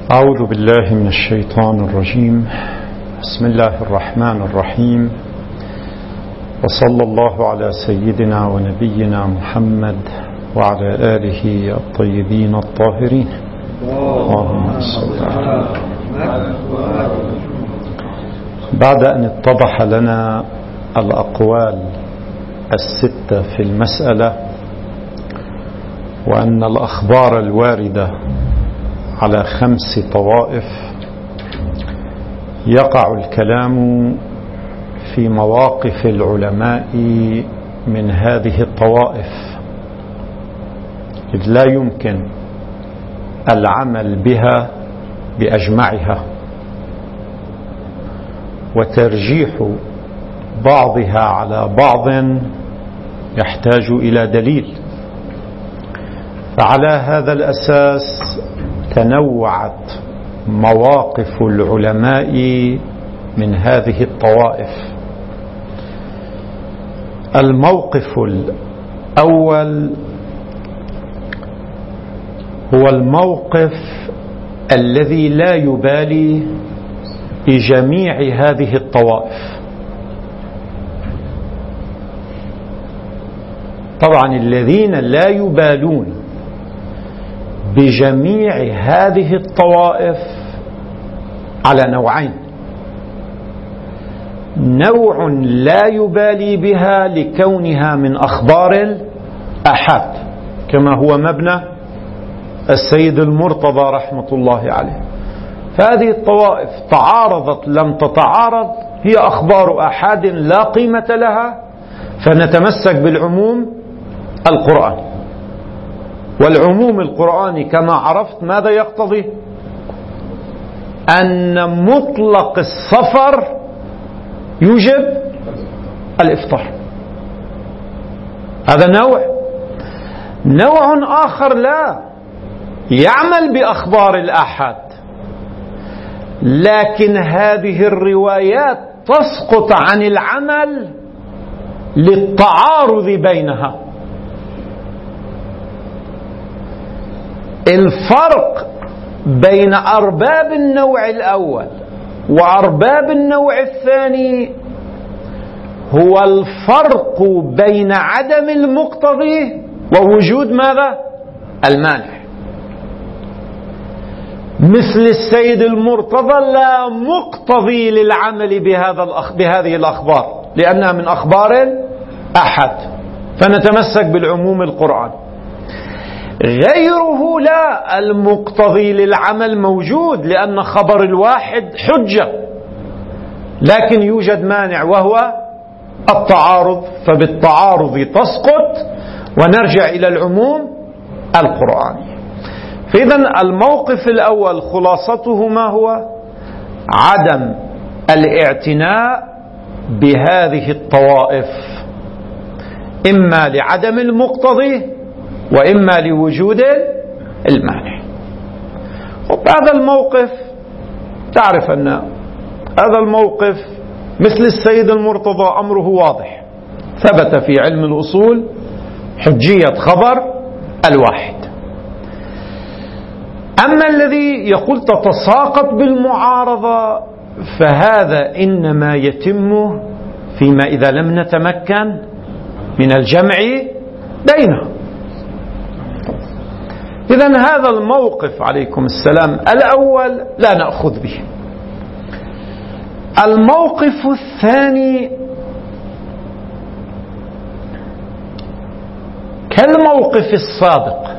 أعوذ بالله من الشيطان الرجيم. بسم الله الرحمن الرحيم، وصلى الله على سيدنا ونبينا محمد وعلى آله الطيبين الطاهرين. اللهم صل على محمد. بعد أن اتضح لنا الأقوال الستة في المسألة، وأن الأخبار الواردة على 5 طوائف، يقع الكلام في مواقف العلماء من هذه الطوائف، إذ لا يمكن العمل بها بأجمعها، وترجيح بعضها على بعض يحتاج إلى دليل. فعلى هذا الأساس تنوعت مواقف العلماء من هذه الطوائف. الموقف الأول هو الموقف الذي لا يبالي بجميع هذه الطوائف. طبعا الذين لا يبالون بجميع هذه الطوائف على نوعين: نوع لا يبالي بها لكونها من أخبار الآحاد، كما هو مبنى السيد المرتضى رحمة الله عليه. فهذه الطوائف تعارضت لم تتعارض، هي أخبار آحاد لا قيمة لها، فنتمسك بالعموم القرآن. والعموم القرآني كما عرفت ماذا يقتضي؟ أن مطلق السفر يوجب الإفطار. هذا نوع آخر لا يعمل بأخبار الآحاد، لكن هذه الروايات تسقط عن العمل للتعارض بينها. الفرق بين أرباب النوع الأول وأرباب النوع الثاني هو الفرق بين عدم المقتضي ووجود ماذا؟ المانع. مثل السيد المرتضى لا مقتضي للعمل بهذه الأخبار لأنها من أخبار الآحاد، فنتمسك بالعموم القرآن. غيره لا، المقتضي للعمل موجود لأن خبر الواحد حجة، لكن يوجد مانع وهو التعارض، فبالتعارض تسقط ونرجع إلى العموم القرآني. فإذن الموقف الأول خلاصته ما هو؟ عدم الاعتناء بهذه الطوائف، إما لعدم المقتضي وإما لوجود المانع. هذا الموقف تعرف أن هذا الموقف مثل السيد المرتضى أمره واضح، ثبت في علم الأصول حجية خبر الواحد. أما الذي يقول تتساقط بالمعارضة فهذا إنما يتم فيما إذا لم نتمكن من الجمع بينه. إذن هذا الموقف عليكم السلام الأول لا نأخذ به. الموقف الثاني كالموقف السابق،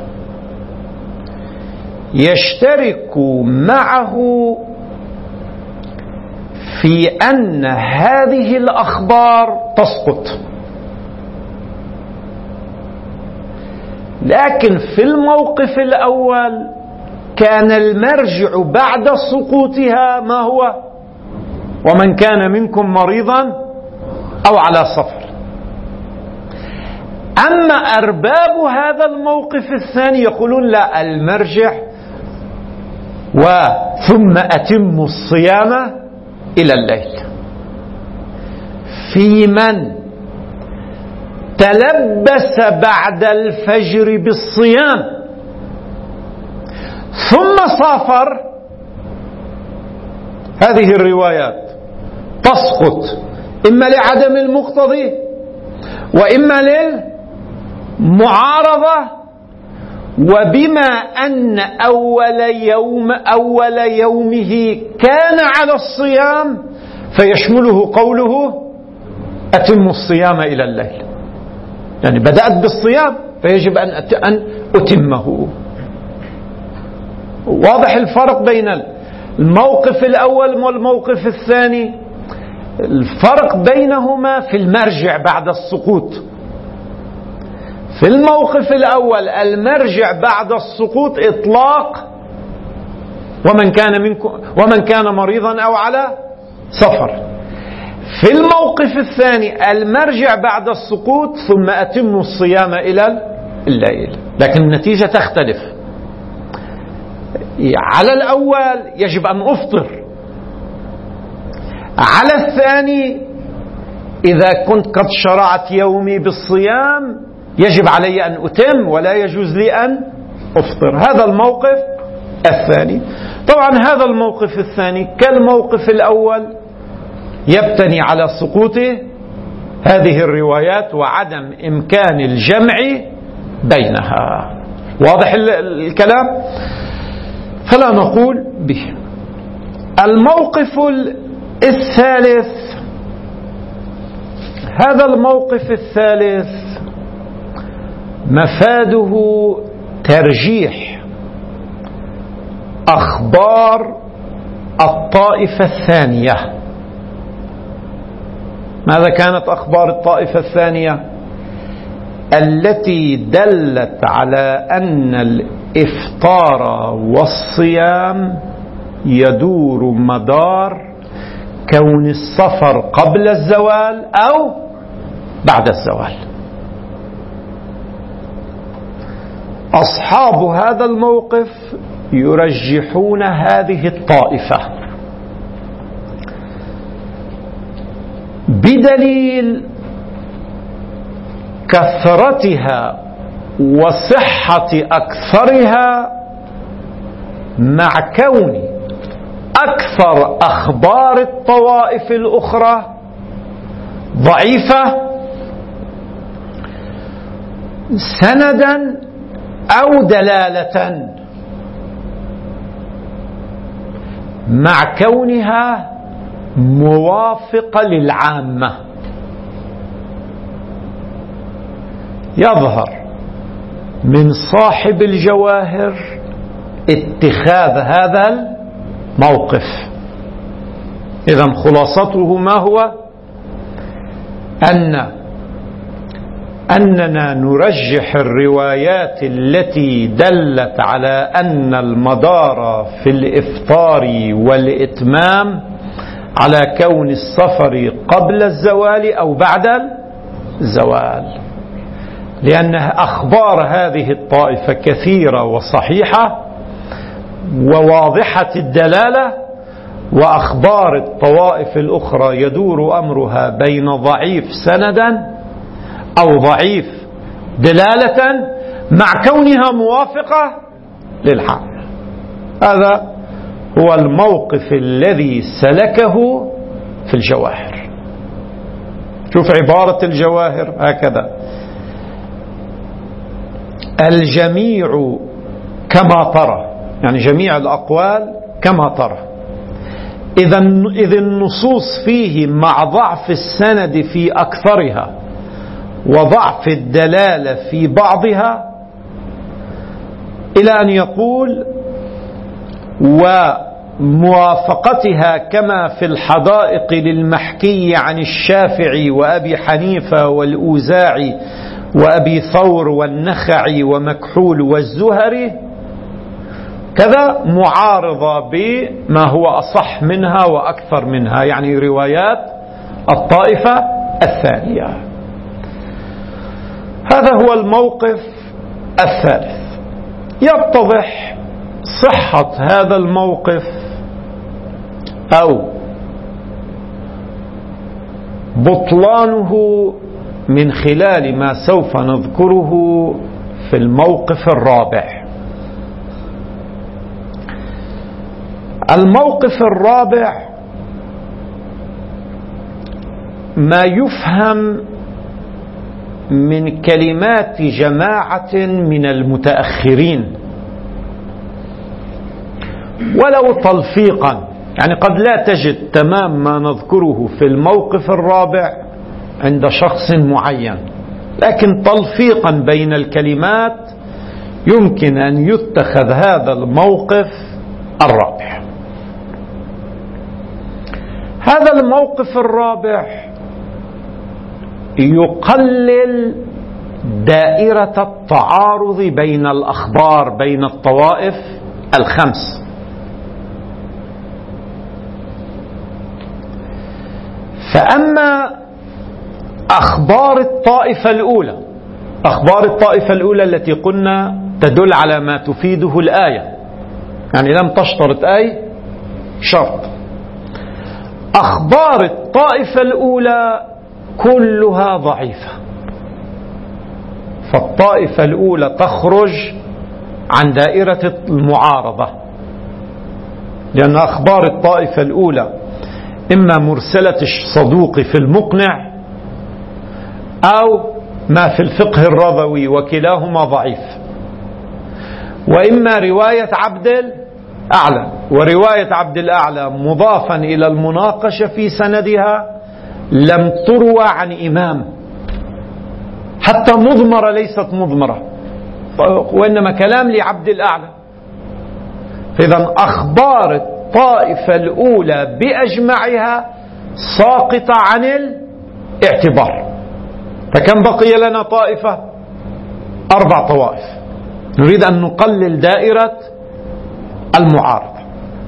يشترك معه في أن هذه الأخبار تسقط، لكن في الموقف الأول كان المرجع بعد سقوطها ما هو؟ ومن كان منكم مريضا أو على سفر. أما أرباب هذا الموقف الثاني يقولون لا، المرجع ثم أتم الصيام إلى الليل. في من تلبس بعد الفجر بالصيام ثم سافر هذه الروايات تسقط إما لعدم المقتضي وإما للمعارضة، وبما أن أول يومه كان على الصيام فيشمله قوله أتم الصيام إلى الليل، يعني بدأت بالصيام فيجب أن أتمه. واضح الفرق بين الموقف الأول والموقف الثاني. الفرق بينهما في المرجع بعد السقوط. في الموقف الأول المرجع بعد السقوط إطلاق ومن كان مريضا أو على سفر. في الموقف الثاني المرجع بعد السقوط ثم أتم الصيام إلى الليل، لكن النتيجة تختلف. على الأول يجب أن أفطر، على الثاني إذا كنت قد شرعت يومي بالصيام يجب علي أن أتم ولا يجوز لي أن أفطر. هذا الموقف الثاني. طبعا هذا الموقف الثاني كالموقف الأول يبتني على سقوط هذه الروايات وعدم إمكان الجمع بينها. واضح الكلام؟ فلا نقول به. الموقف الثالث، هذا الموقف الثالث مفاده ترجيح أخبار الطائفة الثانية. ماذا كانت أخبار الطائفة الثانية؟ التي دلت على أن الإفطار والصيام يدور مدار كون السفر قبل الزوال أو بعد الزوال. أصحاب هذا الموقف يرجحون هذه الطائفة بدليل كثرتها وصحة أكثرها، مع كون أكثر أخبار الطوائف الأخرى ضعيفة سندا أو دلالة، مع كونها موافقة للعامة. يظهر من صاحب الجواهر اتخاذ هذا الموقف. إذن خلاصته ما هو؟ أننا نرجح الروايات التي دلت على أن المدار في الإفطار والإتمام على كون السفر قبل الزوال أو بعد الزوال، لأن أخبار هذه الطائفة كثيرة وصحيحة وواضحة الدلالة، وأخبار الطوائف الأخرى يدور أمرها بين ضعيف سندا أو ضعيف دلالة، مع كونها موافقة للحق. هذا هو الموقف الذي سلكه في الجواهر. شوف عبارة الجواهر هكذا: الجميع كما ترى، يعني جميع الأقوال كما ترى، إذ النصوص فيه مع ضعف السند في أكثرها وضعف الدلالة في بعضها، إلى أن يقول وموافقتها كما في الحدائق للمحكي عن الشافعي وأبي حنيفة والأوزاعي وأبي ثور والنخعي ومكحول والزهري، كذا معارضة بما هو أصح منها وأكثر منها، يعني روايات الطائفة الثانية. هذا هو الموقف الثالث. يتضح صحة هذا الموقف أو بطلانه من خلال ما سوف نذكره في الموقف الرابع. الموقف الرابع ما يفهم من كلمات جماعة من المتأخرين ولو تلفيقا، يعني قد لا تجد تمام ما نذكره في الموقف الرابع عند شخص معين، لكن تلفيقا بين الكلمات يمكن أن يتخذ هذا الموقف الرابع. هذا الموقف الرابع يقلل دائرة التعارض بين الأخبار بين الطوائف الخمس. فأما أخبار الطائفة الأولى، أخبار الطائفة الأولى التي قلنا تدل على ما تفيده الآية، يعني لم تشترط أي شرط. أخبار الطائفة الأولى كلها ضعيفة، فالطائفة الأولى تخرج عن دائرة المعارضة، لأن أخبار الطائفة الأولى إما مرسلة الصدوق في المقنع أو ما في الفقه الرضوي وكلاهما ضعيف، وإما رواية عبد الأعلى، ورواية عبد الأعلى مضافا إلى المناقشة في سندها لم تروى عن إمام، حتى مضمرة ليست مضمرة، وإنما كلام لعبد الأعلى. فإذا أخبار الطائفة الأولى بأجمعها ساقطة عن الاعتبار. فكم بقي لنا طائفة؟ 4 طوائف. نريد أن نقلل دائرة المعارضة.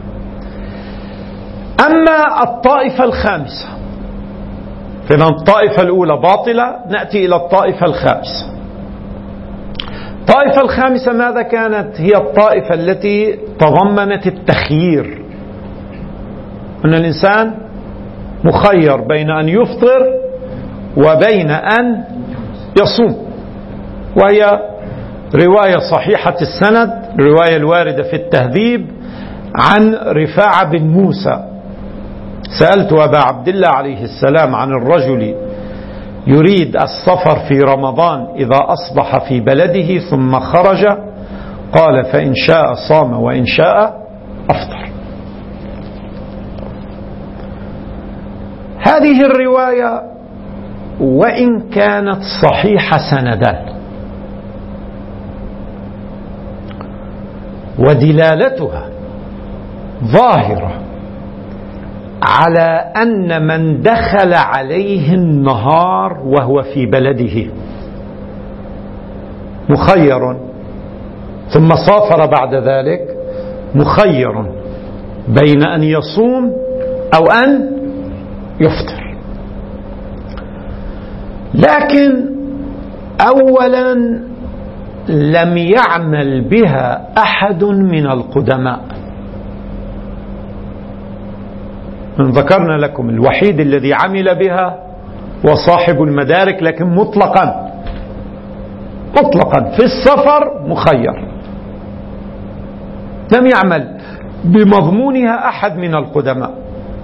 أما الطائفة الخامسة، فإذا الطائفة الأولى باطلة، نأتي إلى الطائفة الخامسة. الطائفة الخامسة ماذا كانت؟ هي الطائفة التي تضمنت التخيير، أن الإنسان مخير بين أن يفطر وبين أن يصوم، وهي رواية صحيحة السند، الرواية الواردة في التهذيب عن رفاعة بن موسى: سألت أبا عبد الله عليه السلام عن الرجل يريد السفر في رمضان إذا أصبح في بلده ثم خرج، قال: فإن شاء صام وإن شاء أفطر. هذه الرواية وإن كانت صحيحة سندا ودلالتها ظاهرة على أن من دخل عليه النهار وهو في بلده مخير ثم سافر بعد ذلك مخير بين أن يصوم أو أن يفطر. لكن أولا لم يعمل بها أحد من القدماء. ذكرنا لكم الوحيد الذي عمل بها وصاحب المدارك، لكن مطلقا في السفر مخير، لم يعمل بمضمونها أحد من القدماء،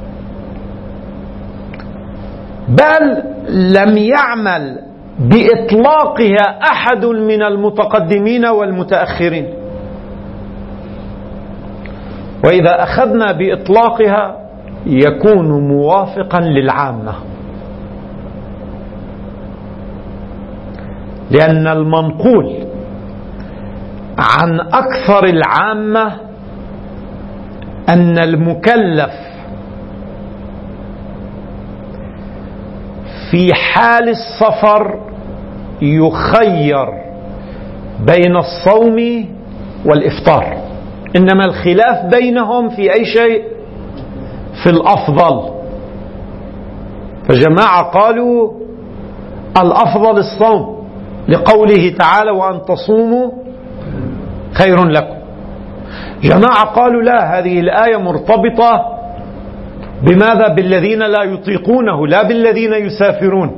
بل لم يعمل بإطلاقها أحد من المتقدمين والمتأخرين. وإذا أخذنا بإطلاقها يكون موافقا للعامة، لأن المنقول عن أكثر العامة أن المكلف في حال السفر يخير بين الصوم والإفطار، إنما الخلاف بينهم في أي شيء؟ في الأفضل. فجماعة قالوا الأفضل الصوم لقوله تعالى: وأن تصوموا خير لكم. جماعة قالوا لا، هذه الآية مرتبطة بماذا؟ بالذين لا يطيقونه، لا بالذين يسافرون.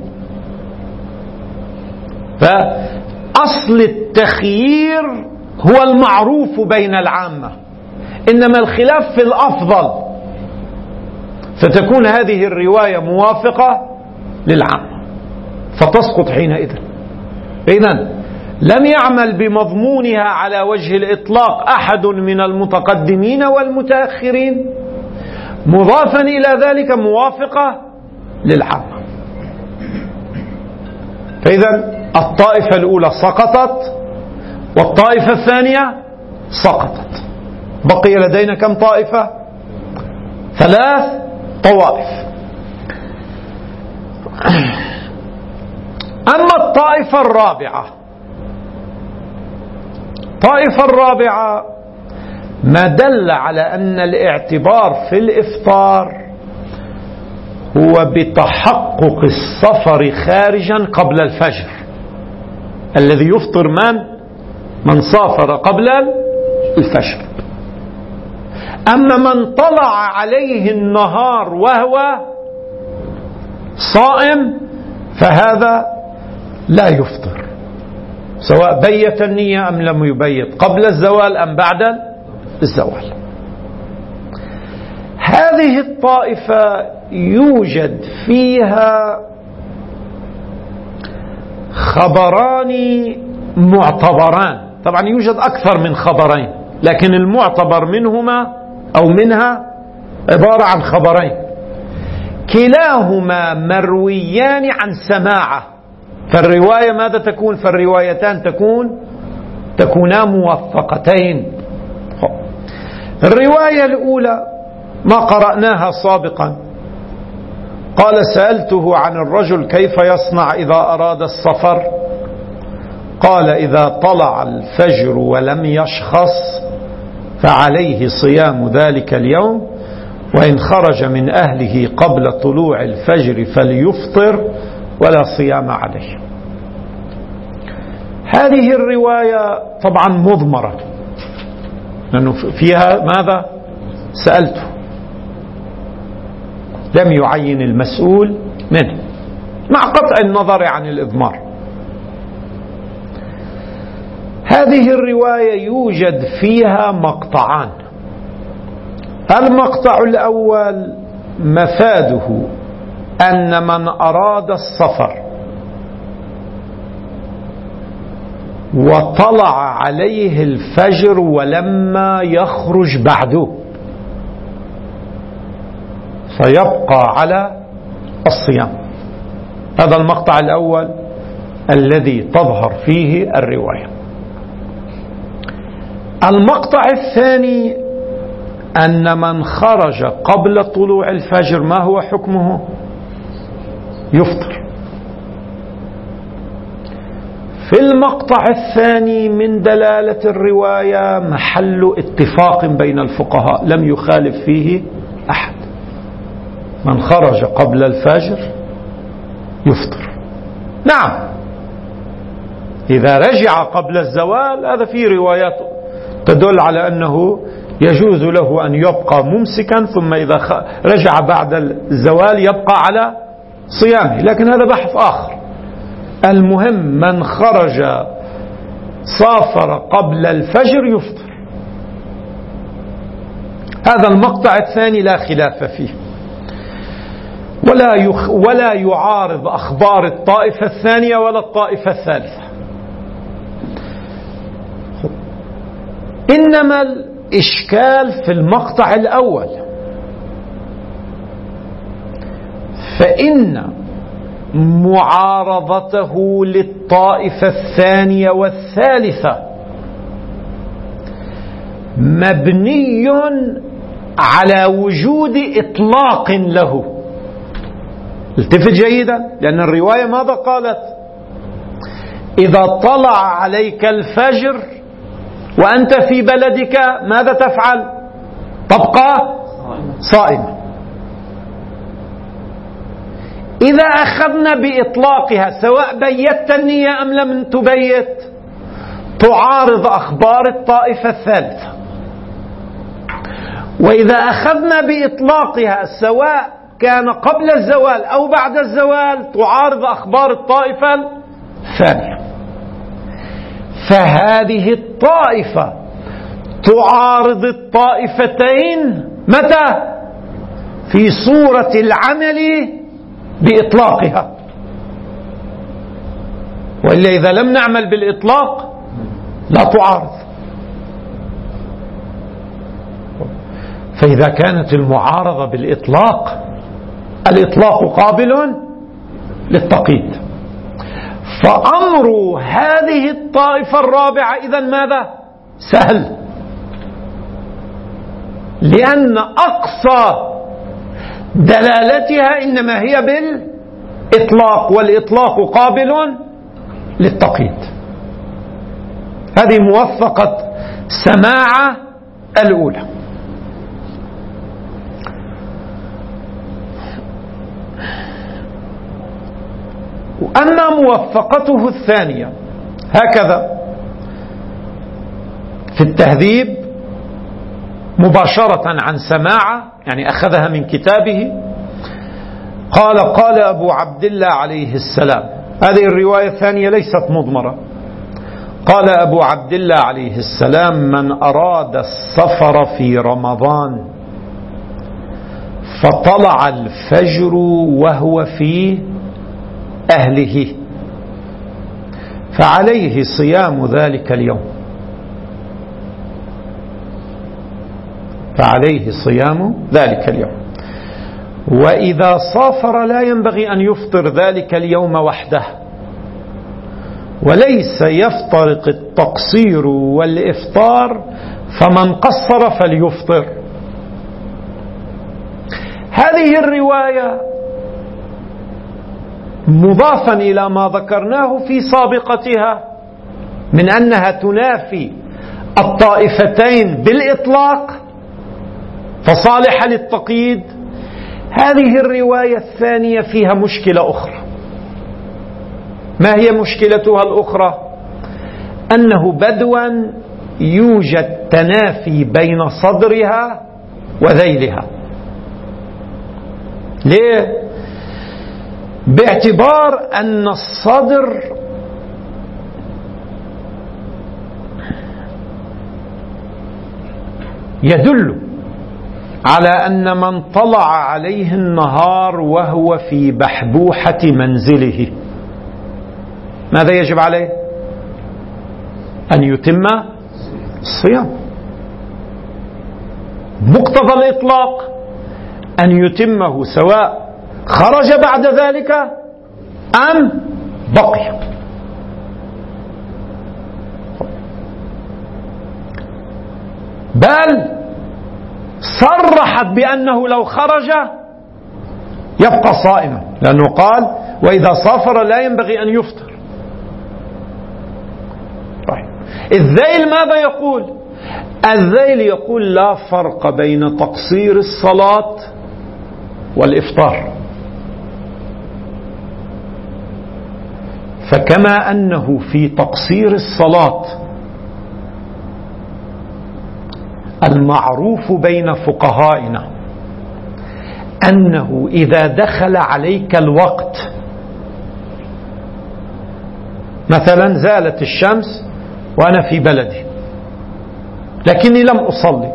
فأصل التخيير هو المعروف بين العامة، إنما الخلاف في الأفضل، فتكون هذه الرواية موافقة للعامة، فتسقط حينئذ. إذن لم يعمل بمضمونها على وجه الإطلاق أحد من المتقدمين والمتأخرين، مضافا إلى ذلك موافقة للعامة. فإذا الطائفة الأولى سقطت والطائفة الثانية سقطت. بقي لدينا كم طائفة؟ 3 طوائف. أما الطائفة الرابعة، الطائفة الرابعة ما دل على أن الاعتبار في الإفطار هو بتحقق السفر خارجا قبل الفجر، الذي يفطر من سافر قبل الفجر. أما من طلع عليه النهار وهو صائم فهذا لا يفطر، سواء بيت النية أم لم يبيت، قبل الزوال أم بعد الزوال. هذه الطائفة يوجد فيها خبران معتبران، طبعا يوجد أكثر من خبرين، لكن المعتبر منهما أو منها عبارة عن خبرين، كلاهما مرويان عن سماعة. فالرواية ماذا تكون؟ فالروايتان تكونا موثقتين. الرواية الأولى ما قرأناها سابقا، قال: سألته عن الرجل كيف يصنع إذا أراد السفر؟ قال: إذا طلع الفجر ولم يشخص فعليه صيام ذلك اليوم، وإن خرج من أهله قبل طلوع الفجر فليفطر ولا صيام عليه. هذه الرواية طبعا مضمرة، لأنه فيها ماذا؟ سألته، لم يعين المسؤول منه، مع قطع النظر عن الإضمار. هذه الرواية يوجد فيها مقطعان. المقطع الأول مفاده أن من أراد السفر وطلع عليه الفجر ولما يخرج بعده فيبقى على الصيام. هذا المقطع الأول الذي تظهر فيه الرواية. المقطع الثاني أن من خرج قبل طلوع الفجر ما هو حكمه؟ يفطر. في المقطع الثاني من دلالة الرواية محل اتفاق بين الفقهاء لم يخالف فيه أحد، من خرج قبل الفجر يفطر. نعم، إذا رجع قبل الزوال هذا في روايات تدل على أنه يجوز له أن يبقى ممسكا، ثم إذا رجع بعد الزوال يبقى على صيامه، لكن هذا بحث آخر. المهم من خرج سافر قبل الفجر يفطر. هذا المقطع الثاني لا خلاف فيه، ولا يعارض أخبار الطائفة الثانية ولا الطائفة الثالثة. إنما الإشكال في المقطع الأول، فإن معارضته للطائفة الثانية والثالثة مبني على وجود إطلاق له. التفت جيدا، لأن الرواية ماذا قالت؟ إذا طلع عليك الفجر وأنت في بلدك ماذا تفعل؟ تبقى صائما. إذا أخذنا بإطلاقها سواء بيت النية أم لم تبيت تعارض أخبار الطائفة الثالثة. وإذا أخذنا بإطلاقها سواء كان قبل الزوال أو بعد الزوال تعارض أخبار الطائفة الثانية. فهذه الطائفة تعارض الطائفتين متى؟ في صورة العمل بإطلاقها، وإلا إذا لم نعمل بالإطلاق لا تعارض. فإذا كانت المعارضة بالإطلاق، الإطلاق قابل للتقييد، فأمر هذه الطائفة الرابعة إذن ماذا؟ سهل، لأن أقصى دلالتها إنما هي بالإطلاق، والإطلاق قابل للتقييد. هذه موثقة سماعة الأولى. وأما موفقته الثانية هكذا في التهذيب مباشرة عن سماعة، يعني أخذها من كتابه، قال أبو عبد الله عليه السلام، هذه الرواية الثانية ليست مضمرة، قال أبو عبد الله عليه السلام: من أراد السفر في رمضان فطلع الفجر وهو في أهله فعليه صيام ذلك اليوم، فعليه صيام ذلك اليوم. وإذا سافر لا ينبغي أن يفطر ذلك اليوم وحده، وليس يفترق التقصير والإفطار، فمن قصر فليفطر. هذه الرواية مضافا إلى ما ذكرناه في سابقتها من أنها تنافي الطائفتين بالإطلاق فصالحة للتقييد، هذه الرواية الثانية فيها مشكلة أخرى. ما هي مشكلتها الأخرى؟ أنه بدوا يوجد تنافي بين صدرها وذيلها. ليه؟ باعتبار أن الصدر يدل على أن من طلع عليه النهار وهو في بحبوحة منزله ماذا يجب عليه؟ أن يتم الصيام. مقتضى الإطلاق أن يتمه سواء خرج بعد ذلك أم بقي. بل صرحت بأنه لو خرج يبقى صائما، لأنه قال: وإذا سافر لا ينبغي أن يفطر. طيب. الذيل ماذا يقول؟ الذيل يقول: لا فرق بين تقصير الصلاة والإفطار، فكما أنه في تقصير الصلاة المعروف بين فقهائنا أنه إذا دخل عليك الوقت، مثلا زالت الشمس وأنا في بلدي لكني لم أصلي،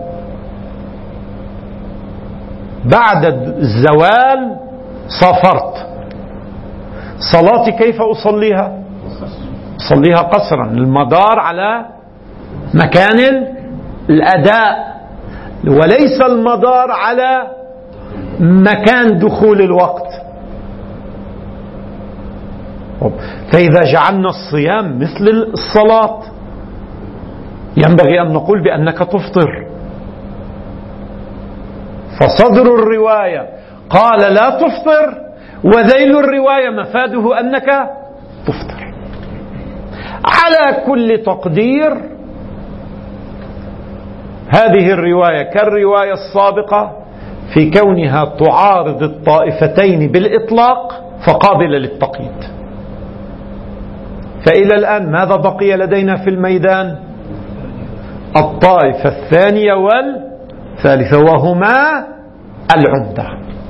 بعد الزوال سافرت، صلاتي كيف أصليها؟ أصليها قصرا، المدار على مكان الأداء وليس المدار على مكان دخول الوقت. فإذا جعلنا الصيام مثل الصلاة ينبغي أن نقول بأنك تفطر. فصدر الرواية قال لا تفطر، وذيل الرواية مفاده أنك تفطر. على كل تقدير هذه الرواية كالرواية السابقة في كونها تعارض الطائفتين بالإطلاق فقابلة للتقييد. فإلى الآن ماذا بقي لدينا في الميدان؟ الطائفة الثانية والثالثة، وهما العمدة.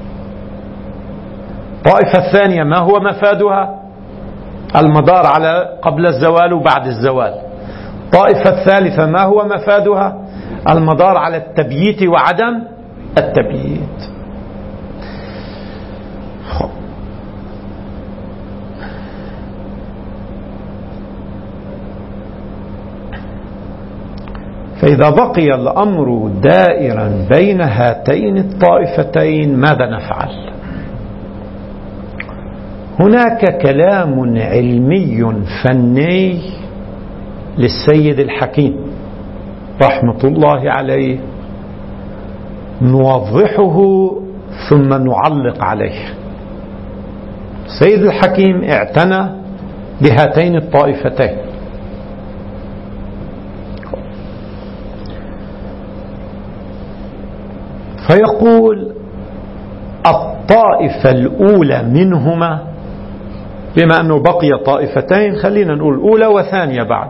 الطائفة الثانية ما هو مفادها؟ المدار على قبل الزوال وبعد الزوال. الطائفة الثالثة ما هو مفادها؟ المدار على التبييت وعدم التبييت. فإذا بقي الأمر دائرا بين هاتين الطائفتين ماذا نفعل؟ هناك كلام علمي فني للسيد الحكيم رحمة الله عليه نوضحه ثم نعلق عليه. السيد الحكيم اعتنى بهاتين الطائفتين، فيقول الطائفة الأولى منهما، بما أنه بقي طائفتين خلينا نقول أولى وثانية بعد.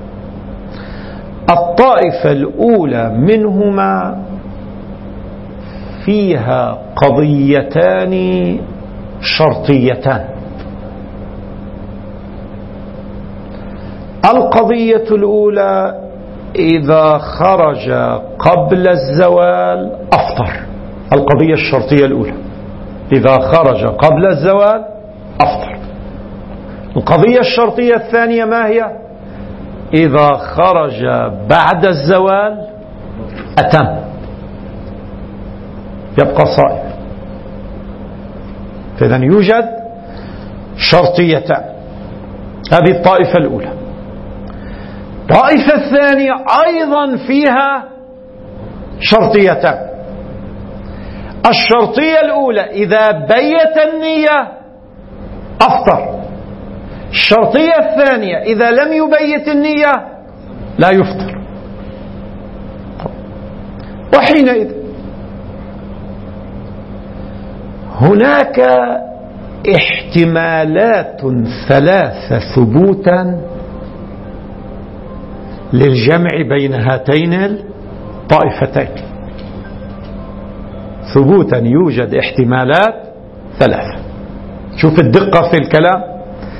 الطائفة الأولى منهما فيها قضيتان شرطيتان. القضية الأولى إذا خرج قبل الزوال أفطر. القضية الشرطية الأولى إذا خرج قبل الزوال أفطر. القضية الشرطية الثانية ما هي؟ إذا خرج بعد الزوال أتم، يبقى صائم. فإذن يوجد شرطيتان. هذه الطائفة الأولى. الطائفة الثانية أيضا فيها شرطيتان. الشرطية الأولى إذا بيت النية أفطر. الشرطية الثانية إذا لم يبيت النية لا يفطر. وحينئذ هناك احتمالات ثلاثة ثبوتا للجمع بين هاتين الطائفتين. ثبوتا يوجد احتمالات ثلاثة. شوف الدقة في الكلام.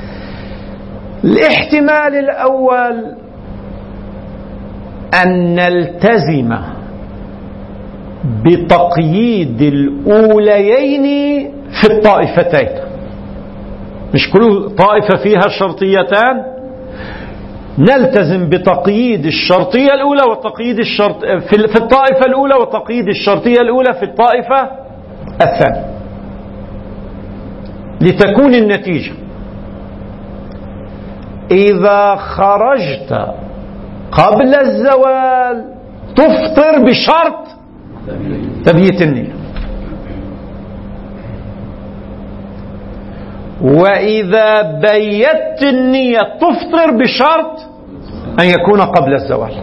الاحتمال الأول أن نلتزم بتقييد الأوليين في الطائفتين. مش كل طائفة فيها شرطيتان، نلتزم بتقييد الشرطية الأولى وتقييد الشرط في الطائفة الأولى وتقييد الشرطية الأولى في الطائفة الثانية، لتكون النتيجة إذا خرجت قبل الزوال تفطر بشرط تبييت النية، وإذا بيت النية تفطر بشرط أن يكون قبل الزوال.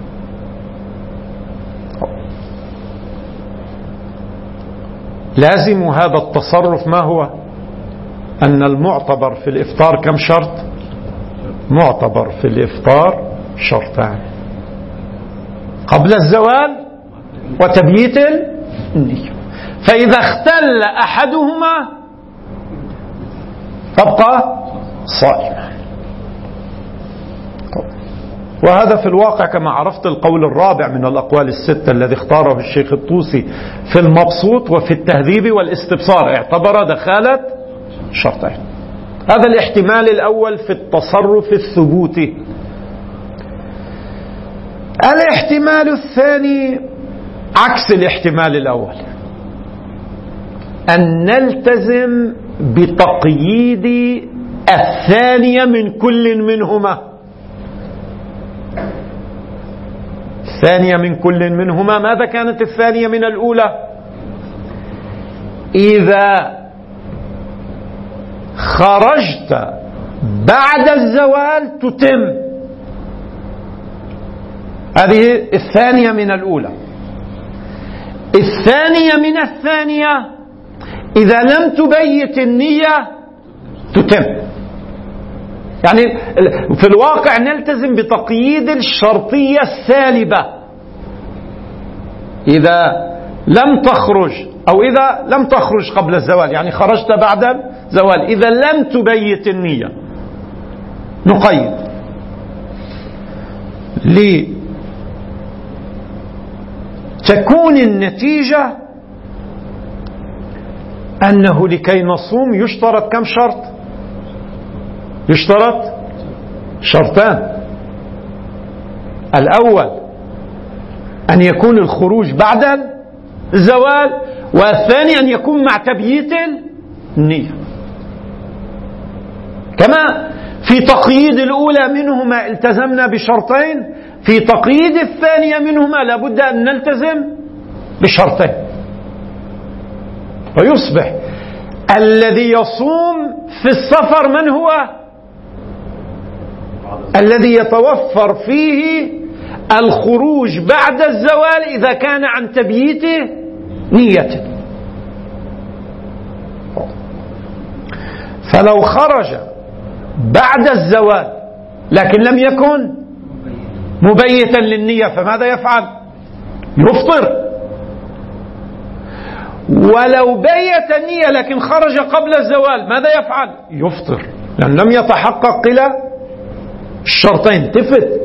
لازم هذا التصرف ما هو؟ أن المعتبر في الإفطار كم شرط؟ معتبر في الإفطار شرطان: قبل الزوال وتبييت النية. فإذا اختل أحدهما تبقى صائما. وهذا في الواقع كما عرفت القول الرابع من الأقوال الستة الذي اختاره الشيخ الطوسي في المبسوط وفي التهذيب والاستبصار، اعتبر دخالة شرطين. هذا الاحتمال الأول في التصرف الثبوتي. الاحتمال الثاني عكس الاحتمال الأول، أن نلتزم بتقييد الثانية من كل منهما. الثانية من كل منهما ماذا كانت الثانية من الأولى؟ إذا خرجت بعد الزوال تتم. هذه الثانية من الأولى. الثانية من الثانية إذا لم تبيت النية تتم. يعني في الواقع نلتزم بتقييد الشرطية السالبة. إذا لم تخرج أو إذا لم تخرج قبل الزوال، يعني خرجت بعد الزوال، إذا لم تبيت النية نقيد لتكون النتيجة أنه لكي نصوم يشترط كم شرط؟ يشترط شرطان. الأول أن يكون الخروج بعد الزوال، والثاني أن يكون مع تبييت النية. كما في تقييد الأولى منهما التزمنا بشرطين، في تقييد الثانية منهما لابد أن نلتزم بشرطين. ويصبح الذي يصوم في السفر من هو؟ الذي يتوفر فيه الخروج بعد الزوال إذا كان عن تبييت نيته. فلو خرج بعد الزوال لكن لم يكن مبيتا للنية فماذا يفعل؟ يفطر. ولو بيت النية لكن خرج قبل الزوال ماذا يفعل؟ يفطر، لأن لم يتحقق كلا الشرطين. تفت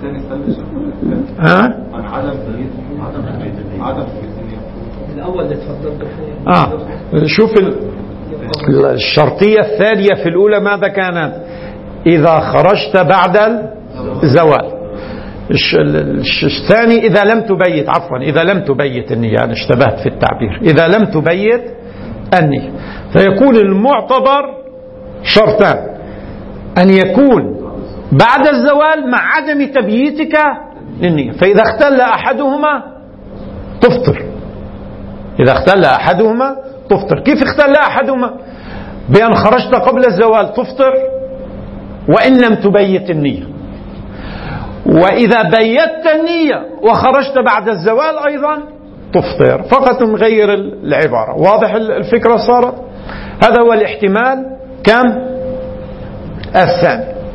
الأول اللي تفضل شوف الشرطية الثانية في الأولى ماذا كانت؟ إذا خرجت بعد الزوال. الثاني إذا لم تبيت، عفوا إذا لم تبيت النية، أنا اشتبهت في التعبير، إذا لم تبيت النية. فيكون المعتبر شرطان: أن يكون بعد الزوال مع عدم تبييتك للنية. فإذا اختل أحدهما تفطر. إذا اختل أحدهما تفطر. كيف اختل أحدهما؟ بأن خرجت قبل الزوال تفطر وإن لم تبيت النية، وإذا بيت النية وخرجت بعد الزوال أيضا تفطر. فقط نغير العبارة. واضح الفكرة صارت؟ هذا هو الاحتمال كم؟ الثاني.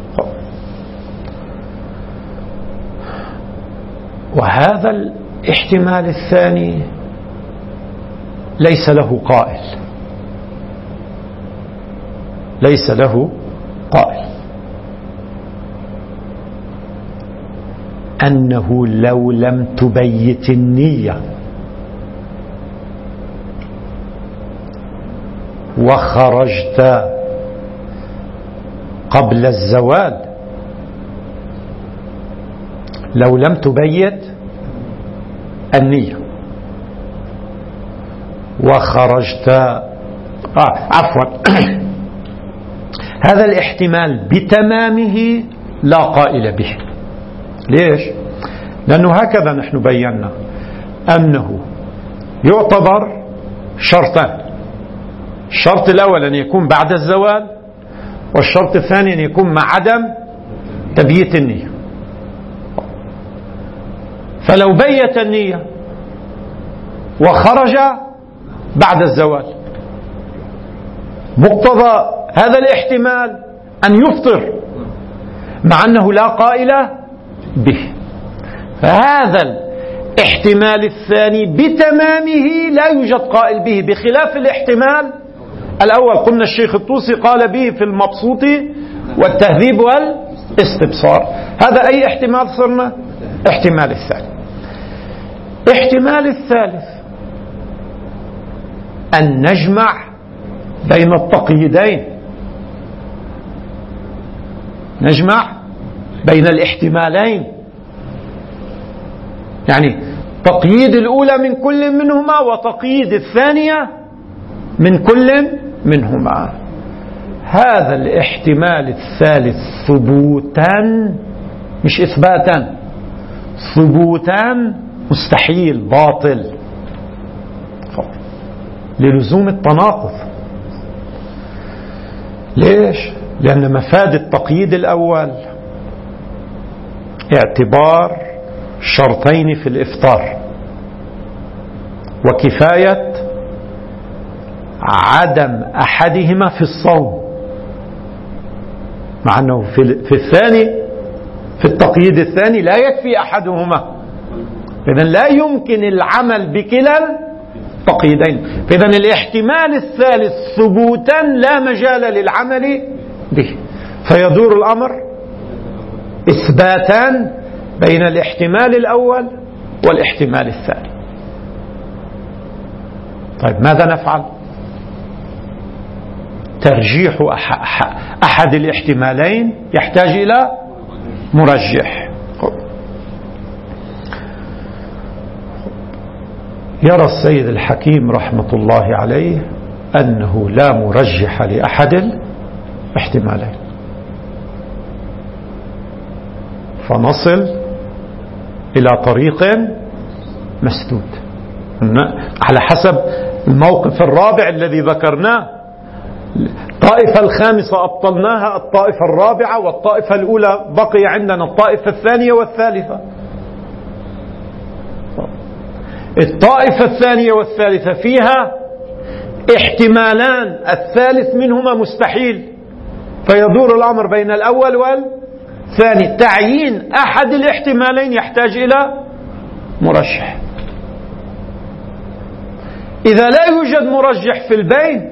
وهذا الاحتمال الثاني ليس له قائل، ليس له قائل، أنه لو لم تبيت النية وخرجت قبل الزوال، لو لم تبيت النية وخرجت عفوا هذا الاحتمال بتمامه لا قائل به. ليش؟ لأنه هكذا نحن بينا أنه يعتبر شرطان: الشرط الأول أن يكون بعد الزوال، والشرط الثاني أن يكون مع عدم تبييت النية. فلو بيت النية وخرج بعد الزوال مقتضى هذا الاحتمال أن يفطر، مع أنه لا قائل به. فهذا الاحتمال الثاني بتمامه لا يوجد قائل به، بخلاف الاحتمال الأول. قلنا الشيخ الطوسي قال به في المبسوط والتهذيب والاستبصار. هذا أي احتمال صرنا؟ احتمال الثاني. احتمال الثالث أن نجمع بين التقييدين، نجمع بين الاحتمالين، يعني تقييد الأولى من كل منهما وتقييد الثانية من كل منهما. هذا الاحتمال الثالث ثبوتا مش إثباتا، ثبوتا مستحيل، باطل، للزوم التناقض. ليش؟ لأن مفاد التقييد الأول اعتبار شرطين في الإفطار وكفاية عدم أحدهما في الصوم، مع أنه في الثاني، في التقييد الثاني لا يكفي أحدهما، إذن لا يمكن العمل بكلا التقييدين. فإذن الاحتمال الثالث ثبوتا لا مجال للعمل به، فيدور الأمر إثباتان بين الاحتمال الأول والاحتمال الثاني. طيب ماذا نفعل؟ ترجيح أحد الاحتمالين يحتاج إلى مرجح. يرى السيد الحكيم رحمة الله عليه أنه لا مرجح لأحد الاحتمالين، فنصل إلى طريق مسدود على حسب الموقف الرابع الذي ذكرناه. الطائفة الخامسة أبطلناها، الطائفة الرابعة والطائفة الأولى بقي عندنا الطائفة الثانية والثالثة. الطائفة الثانية والثالثة فيها احتمالان، الثالث منهما مستحيل، فيدور الأمر بين الأول والثاني. تعيين أحد الاحتمالين يحتاج إلى مرشح. إذا لا يوجد مرجح في البين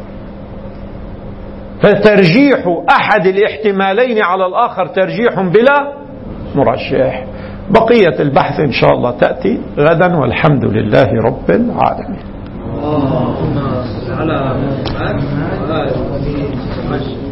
فترجيح أحد الاحتمالين على الآخر ترجيح بلا مرشح. بقية البحث إن شاء الله تأتي غدا، والحمد لله رب العالمين.